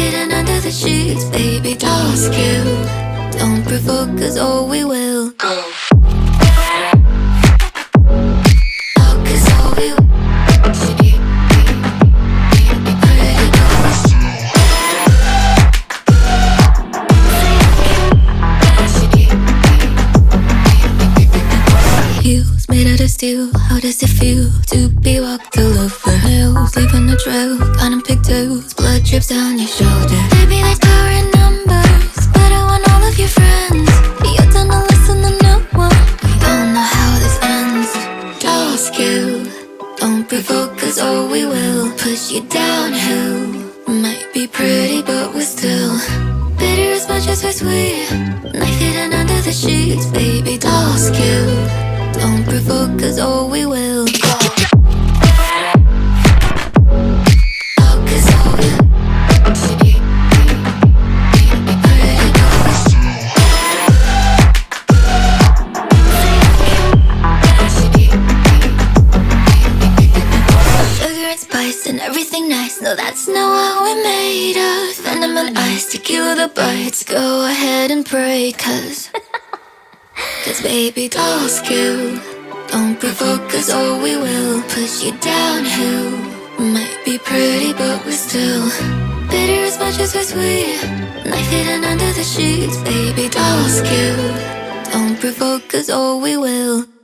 hidden under the sheets, baby, task you. Don't provoke us or we will go. Made out of steel, how does it feel to be walked all over hills, leaving a trail, counting pigtails, blood drips down your shoulder. Baby, there's power in numbers, but I want all of your friends. You're done to listen to no one. We don't know how this ends. Task you, don't provoke us or we will push you downhill. Might be pretty, but we're still bitter as much as we're sweet. Knife hidden under the sheets, baby, task you. Don't provoke us or we will go. Sugar and spice and everything nice, no, that's not what we're made of. Venom and ice to kill the bites. Go ahead and pray, cause baby, task you. Don't provoke us or we will push you downhill. Might be pretty, but we're still bitter as much as we're sweet. Knife hidden under the sheets, baby, task you. Don't provoke us or we will